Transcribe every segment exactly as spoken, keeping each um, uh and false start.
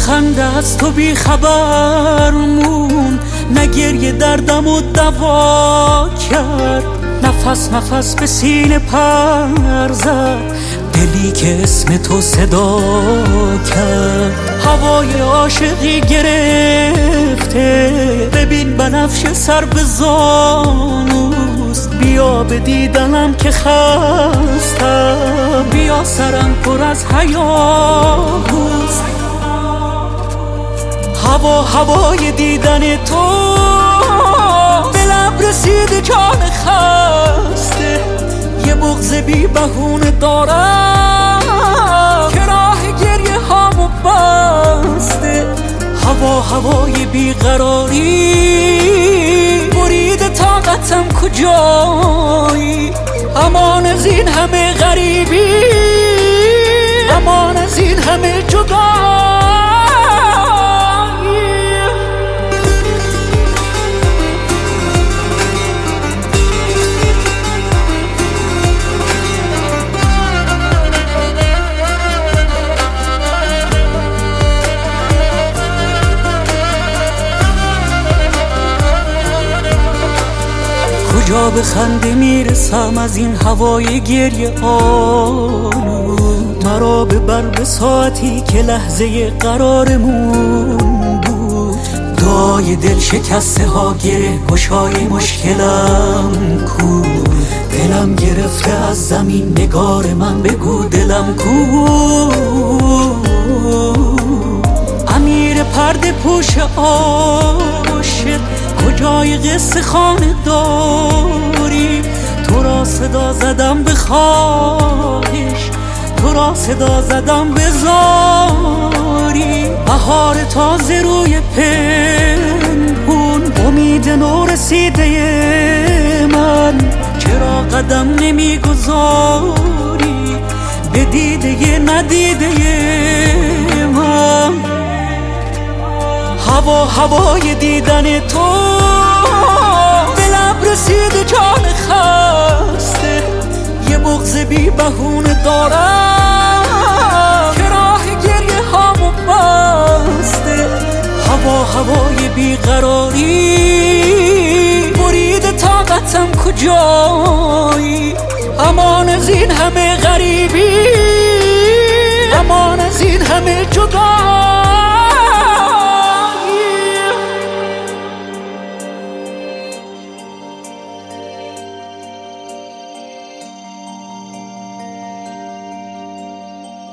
خنده از تو بی خبر مون، نه گریه دردم و دوا کرد، نفس نفس به سینه پر زد، دلی که اسم تو صدا کرد. هوای عاشقی گرفته، ببین بنفش سر به زانوست، بیا به دیدنم که خستم، بیا سرم پر از هیاهوست. هوا هوای دیدن تو به لب رسید جان خسته، یه بغض بی بهونه دارم که راه گریه هامو بسته. هوا هوای بیقراری برید طاقتم کجایی، امان از این همه غریبی، امان از این همه جدایی. کجا به خنده میرسم از این هوای گریه آلود، مرا ببر به ساعتی که لحظه قرارمون بود. دعای دل شکسته ها گره گشای مشکلم کو، دلم گرفته از زمین نگار من بگو دلم کو. امیر پرده پوش عاشق کجای قصه خانه داری، تو را صدا زدم به خواهش، تو را صدا زدم به زاری. بهار تازه روی پنهون، امید نو رسیده من، چرا قدم نمیگذاری به دیده ندیده من. هوا هوای دیدن تو به لب رسید جان خسته، یه بغض بی بهونه دارم که راه گریه هامو بسته. هوا هوای بیقراری برید طاقتم کجایی، امان از این همه غریبی، امان از این همه جدایی.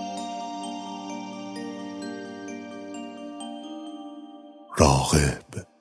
راغب